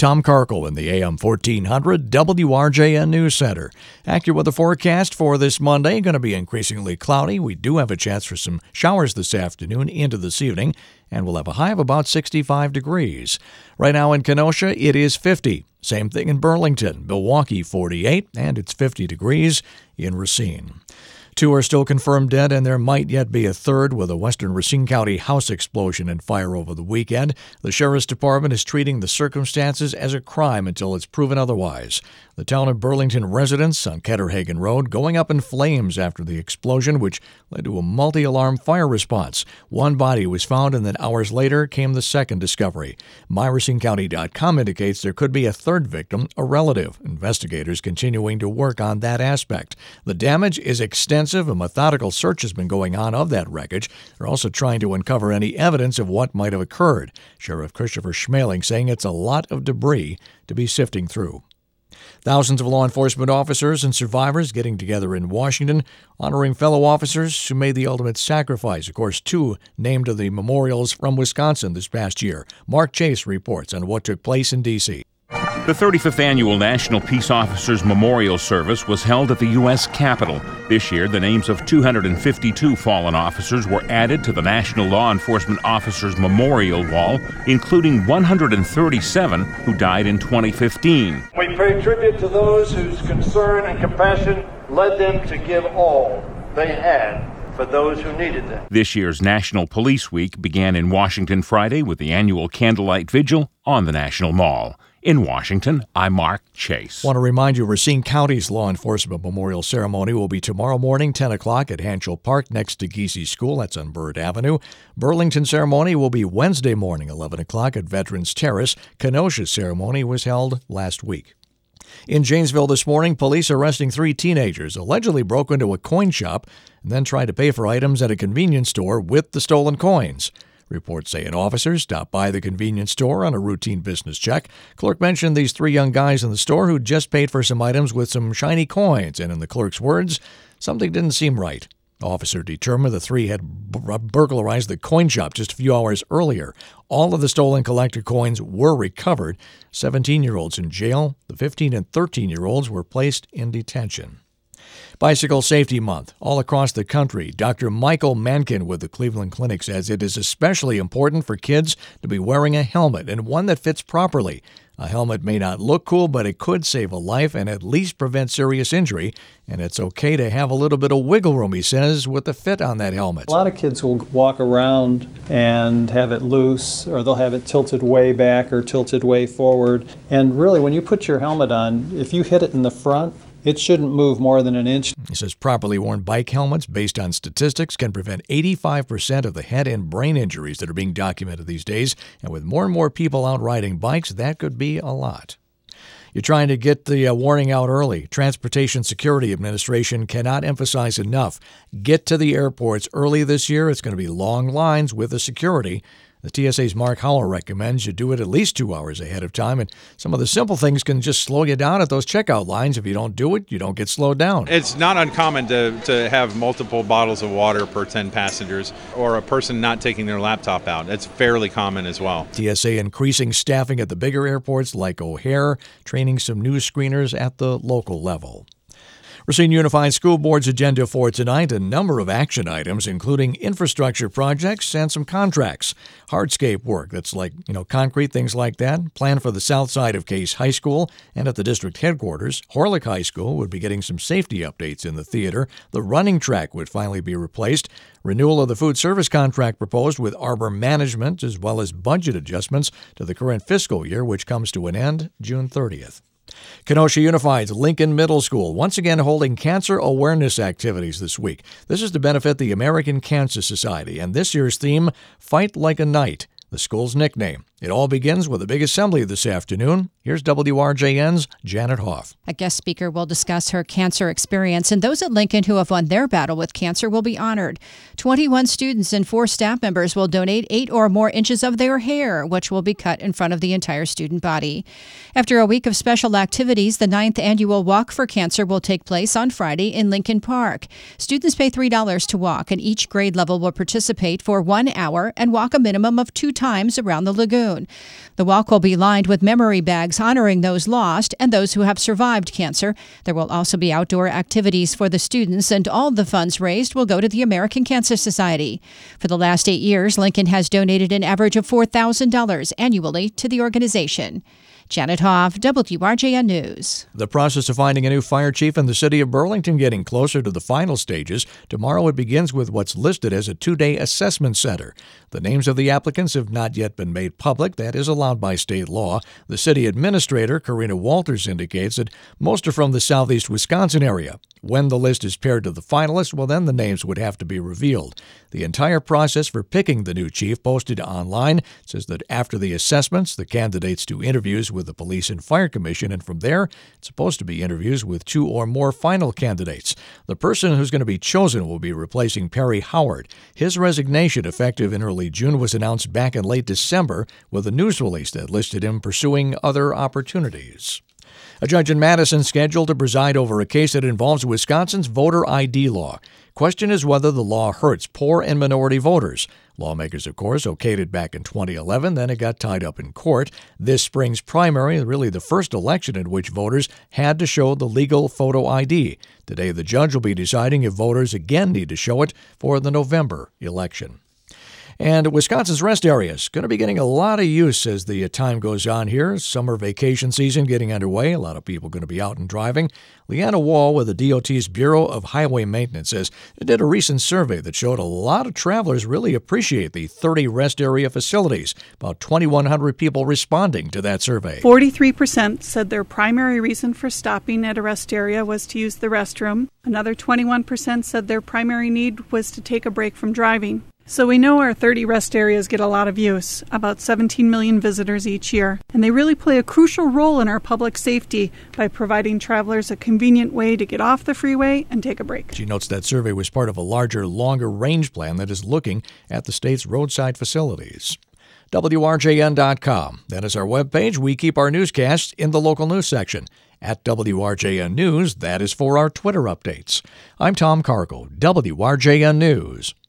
Tom Karkel in the AM 1400 WRJN News Center. Accurate weather forecast for this Monday. Going to be increasingly cloudy. We do have a chance for some showers this afternoon into this evening, and we'll have a high of about 65 degrees. Right now in Kenosha, it is 50. Same thing in Burlington, Milwaukee 48, and it's 50 degrees in Racine. 2 are still confirmed dead, and there might yet be a third with a western Racine County house explosion and fire over the weekend. The Sheriff's Department is treating the circumstances as a crime until it's proven otherwise. The town of Burlington residents on Ketterhagen Road going up in flames after the explosion, which led to a multi-alarm fire response. One body was found, and then hours later came the second discovery. MyRacineCounty.com indicates there could be a third victim, a relative. Investigators continuing to work on that aspect. The damage is extensive. A methodical search has been going on of that wreckage. They're also trying to uncover any evidence of what might have occurred. Sheriff Christopher Schmeling saying it's a lot of debris to be sifting through. Thousands of law enforcement officers and survivors getting together in Washington, honoring fellow officers who made the ultimate sacrifice. Of course, 2 named to the memorials from Wisconsin this past year. Mark Chase reports on what took place in D.C. The 35th Annual National Peace Officers Memorial Service was held at the U.S. Capitol. This year, the names of 252 fallen officers were added to the National Law Enforcement Officers Memorial Wall, including 137 who died in 2015. We pay tribute to those whose concern and compassion led them to give all they had for those who needed them. This year's National Police Week began in Washington Friday with the annual candlelight vigil on the National Mall. In Washington, I'm Mark Chase. Want to remind you, Racine County's Law Enforcement Memorial Ceremony will be tomorrow morning, 10 o'clock at Hanschel Park next to Giese School. That's on Byrd Avenue. Burlington ceremony will be Wednesday morning, 11 o'clock at Veterans Terrace. Kenosha's ceremony was held last week. In Janesville this morning, police arresting 3 teenagers allegedly broke into a coin shop and then tried to pay for items at a convenience store with the stolen coins. Reports say an officer stopped by the convenience store on a routine business check. Clerk mentioned these 3 young guys in the store who just paid for some items with some shiny coins, and in the clerk's words, something didn't seem right. Officer determined the 3 had burglarized the coin shop just a few hours earlier. All of the stolen collected coins were recovered. 17-year-olds in jail. The 15 and 13-year-olds were placed in detention. Bicycle Safety Month all across the country. Dr. Michael Mankin with the Cleveland Clinic says it is especially important for kids to be wearing a helmet, and one that fits properly. A helmet may not look cool, but it could save a life and at least prevent serious injury. And it's okay to have a little bit of wiggle room, he says, with the fit on that helmet. A lot of kids will walk around and have it loose, or they'll have it tilted way back or tilted way forward. And really, when you put your helmet on, if you hit it in the front, it shouldn't move more than an inch. He says properly worn bike helmets, based on statistics, can prevent 85% of the head and brain injuries that are being documented these days. And with more and more people out riding bikes, that could be a lot. You're trying to get the warning out early. Transportation Security Administration cannot emphasize enough. Get to the airports early this year. It's going to be long lines with the security. The TSA's Mark Howell recommends you do it at least 2 hours ahead of time, and some of the simple things can just slow you down at those checkout lines. If you don't do it, you don't get slowed down. It's not uncommon to have multiple bottles of water per 10 passengers, or a person not taking their laptop out. It's fairly common as well. TSA increasing staffing at the bigger airports like O'Hare, training some new screeners at the local level. Racine Unified School Board's agenda for tonight, a number of action items, including infrastructure projects and some contracts. Hardscape work, that's like, concrete, things like that. Planned for the south side of Case High School and at the district headquarters. Horlick High School would be getting some safety updates in the theater. The running track would finally be replaced. Renewal of the food service contract proposed with Arbor Management, as well as budget adjustments to the current fiscal year, which comes to an end June 30th. Kenosha Unified's Lincoln Middle School once again holding cancer awareness activities this week. This is to benefit the American Cancer Society, and this year's theme, Fight Like a Knight, the school's nickname. It all begins with a big assembly this afternoon. Here's WRJN's Janet Hoff. A guest speaker will discuss her cancer experience, and those at Lincoln who have won their battle with cancer will be honored. 21 students and 4 staff members will donate 8 or more inches of their hair, which will be cut in front of the entire student body. After a week of special activities, the 9th annual Walk for Cancer will take place on Friday in Lincoln Park. Students pay $3 to walk, and each grade level will participate for 1 hour and walk a minimum of 2 times around the lagoon. The walk will be lined with memory bags flags honoring those lost and those who have survived cancer. There will also be outdoor activities for the students, and all the funds raised will go to the American Cancer Society. For the last 8 years, Lincoln has donated an average of $4,000 annually to the organization. Janet Hoff, WRJN News. The process of finding a new fire chief in the city of Burlington getting closer to the final stages. Tomorrow it begins with what's listed as a 2-day assessment center. The names of the applicants have not yet been made public. That is allowed by state law. The city administrator, Karina Walters, indicates that most are from the southeast Wisconsin area. When the list is paired to the finalists, well, then the names would have to be revealed. The entire process for picking the new chief posted online says that after the assessments, the candidates do interviews with the Police and Fire Commission, and from there, it's supposed to be interviews with 2 or more final candidates. The person who's going to be chosen will be replacing Perry Howard. His resignation, effective in early June, was announced back in late December with a news release that listed him pursuing other opportunities. A judge in Madison scheduled to preside over a case that involves Wisconsin's voter ID law. Question is whether the law hurts poor and minority voters. Lawmakers, of course, okayed it back in 2011, then it got tied up in court. This spring's primary, really the first election in which voters had to show the legal photo ID. Today, the judge will be deciding if voters again need to show it for the November election. And Wisconsin's rest areas going to be getting a lot of use as the time goes on here. Summer vacation season getting underway. A lot of people going to be out and driving. Leanna Wall with the DOT's Bureau of Highway Maintenance says it did a recent survey that showed a lot of travelers really appreciate the 30 rest area facilities. About 2,100 people responding to that survey. 43% said their primary reason for stopping at a rest area was to use the restroom. Another 21% said their primary need was to take a break from driving. So we know our 30 rest areas get a lot of use, about 17 million visitors each year, and they really play a crucial role in our public safety by providing travelers a convenient way to get off the freeway and take a break. She notes that survey was part of a larger, longer-range plan that is looking at the state's roadside facilities. WRJN.com. That is our webpage. We keep our newscasts in the local news section. At WRJN News, that is for our Twitter updates. I'm Tom Cargo, WRJN News.